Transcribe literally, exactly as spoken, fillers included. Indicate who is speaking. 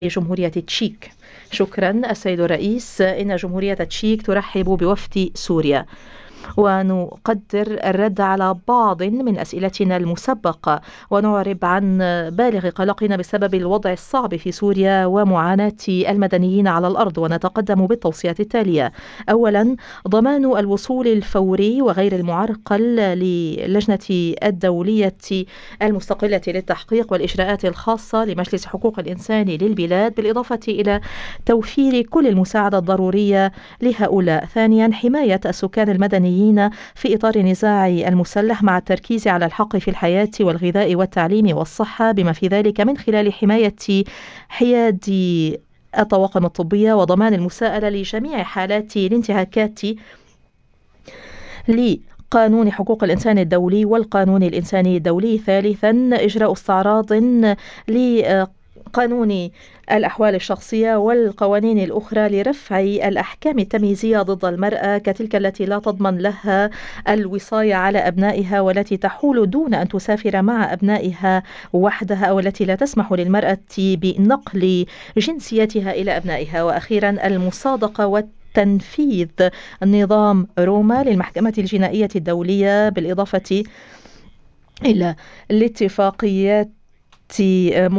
Speaker 1: جمهورية تشيك. شكرا السيد الرئيس. إن جمهورية تشيك ترحب بوفد سوريا، ونقدر الرد على بعض من أسئلتنا المسبقة، ونعرب عن بالغ قلقنا بسبب الوضع الصعب في سوريا ومعاناة المدنيين على الأرض، ونتقدم بالتوصيات التالية. أولا، ضمان الوصول الفوري وغير المعرقل للجنة الدولية المستقلة للتحقيق والإجراءات الخاصة لمجلس حقوق الإنسان للبلاد، بالإضافة إلى توفير كل المساعدة الضرورية لهؤلاء. ثانيا، حماية السكان المدنيين في إطار النزاع المسلح، مع التركيز على الحق في الحياة والغذاء والتعليم والصحة، بما في ذلك من خلال حماية حياد الطواقم الطبية وضمان المساءلة لجميع حالات الانتهاكات لقانون حقوق الإنسان الدولي والقانون الإنساني الدولي. ثالثا، إجراء استعراض لقانون الأحوال الشخصية والقوانين الأخرى لرفع الأحكام التمييزية ضد المرأة، كتلك التي لا تضمن لها الوصاية على أبنائها، والتي تحول دون أن تسافر مع أبنائها وحدها، أو التي لا تسمح للمرأة بنقل جنسيتها إلى أبنائها. وأخيرا، المصادقة والتنفيذ نظام روما للمحكمة الجنائية الدولية، بالإضافة إلى الاتفاقيات